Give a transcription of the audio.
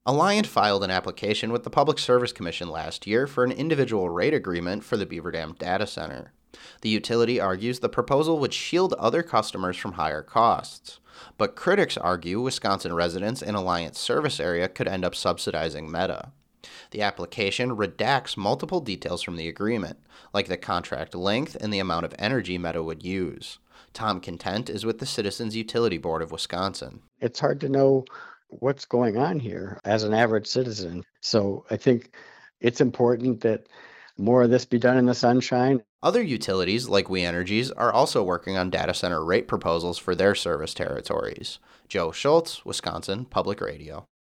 Alliant filed an application with the Public Service Commission last year for an individual rate agreement for the Beaver Dam data center. The utility argues the proposal would shield other customers from higher costs. But critics argue Wisconsin residents in Alliant's service area could end up subsidizing Meta. The application redacts multiple details from the agreement, like the contract length and the amount of energy Meta would use. Tom Content is with the Citizens Utility Board of Wisconsin. It's hard to know what's going on here as an average citizen. So I think it's important that more of this be done in the sunshine. Other utilities, like We Energies, are also working on data center rate proposals for their service territories. Joe Schultz, Wisconsin Public Radio.